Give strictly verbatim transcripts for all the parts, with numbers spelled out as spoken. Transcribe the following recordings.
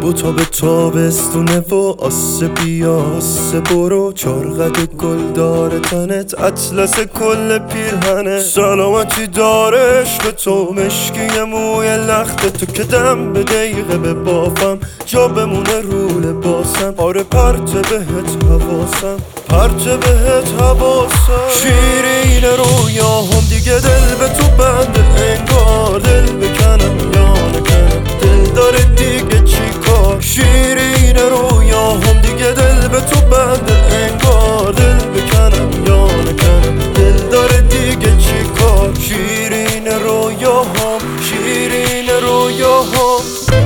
دو تا به تابستونه و آسه بیا آسه برو، چارقد گل داره تنت اطلس کل پیرهنه. سلامتی دارش به تو مشکی موی لخت تو که دم به دقیقه به بافم جا بمونه رو لباسم. آره پرت بهت حواسم، پرت بهت حواسم. شیرین رویاهم دیگه دل به تو بنده، انگار دل بکنم یا نکنم، دل داره دیگه چی کار. شیرین رویاهم دیگه دل به تو بنده، انگار دل بکنم یا نکنم، دل داره دیگه چی کار. شیرین رویاهم، شیرین رویاهم.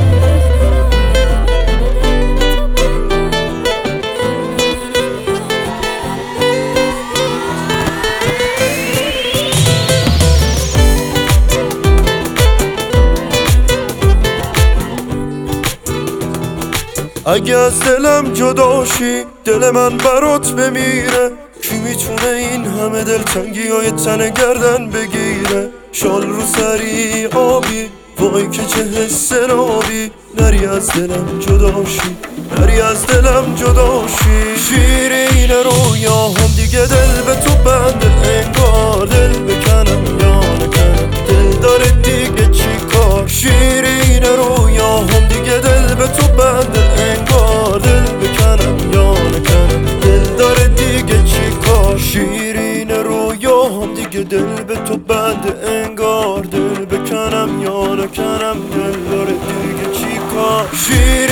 اگه از دلم جداشی دل من برات بمیره، کی میتونه این همه دلتنگی های تن گردن بگیره. شال رو سری آبی وای که چه حس نابی، نری از دلم جداشی، نری از دلم جداشی. شیرین رویاهم دیگه دل به تو بنده، انگار دل بکنم یا نکنم، دل داره دیگه چی کار. شیرین رویاهم دیگه دل به تو بنده، انگار دل بکنم یا نکنم، دل داره دیگه چی کار. شیرین رویاهم دیگه دل به تو بنده، انگار دل بکنم یا نکنم، دل داره دیگه چی کار. شیرین